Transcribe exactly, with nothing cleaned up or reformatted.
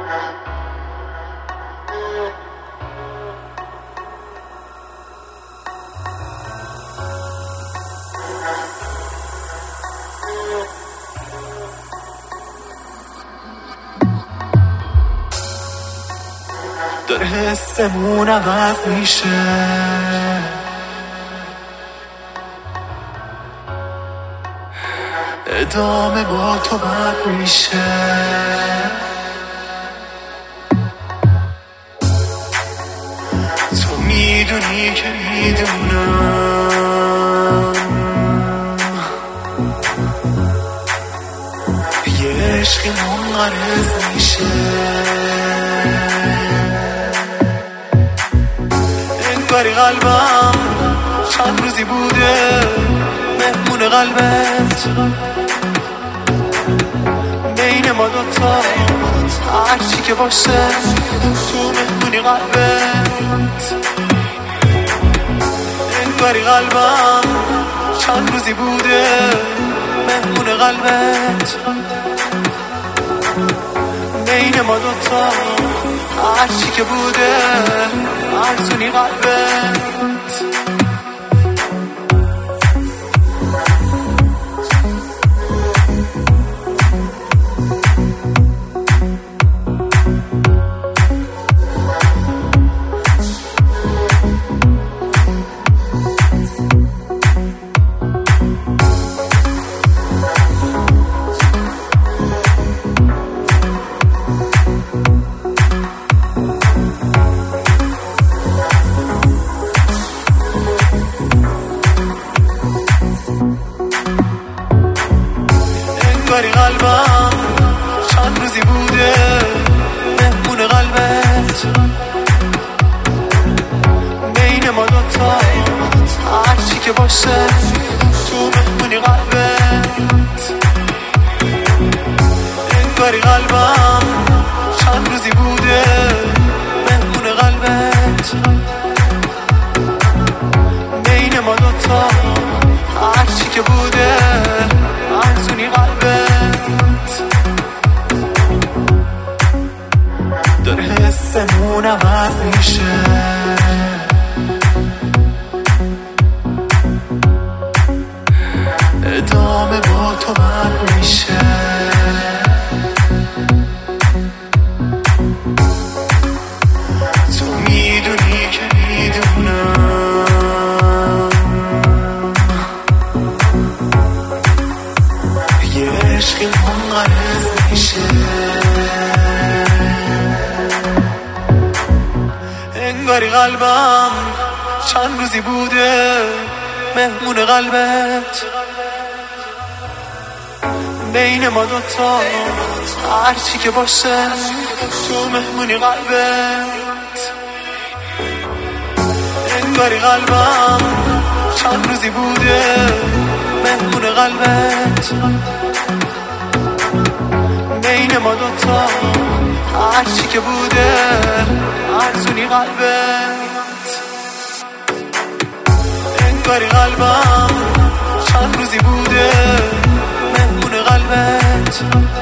داره حسمون عوض میشه، ادامه با تو بد میشه. تو میدونی که میدونم یه عشقی منقرض میشه. انگاری قلبم چند روزی بوده مهمون قلبت، بین ما دوتا هرچی که باشه تو مهمونی قلبت. انگاری قلبم چند روزی بوده مهمون قلبت، بین ما دوتا هرچی که بوده ارزونی قلبت. انگاری قلبم چند روزی بوده مهمون قلبت، بین ما دوتا هرچی که باشه تو مهمونی قلبت. انگاری قلبم چند روزی بوده مهمون قلبت، بین ما دوتا هرچی که بوده ارزونی قلبت. داره حسمون عوض میشه، ادامه با تو بد میشه. تو میدونی که میدونم یه عشقی منقرض میشه. انگاری قلبم چند روزی بوده مهمون قلبت، بین ما دوتا هرچی که باشه تو مهمونی قلبت. انگاری قلبم چند روزی بوده مهمون قلبت، بین ما دوتا هرچی که بوده ارزونی قلبت. انگاری قلبم چند روزی بوده مهمون قلبت،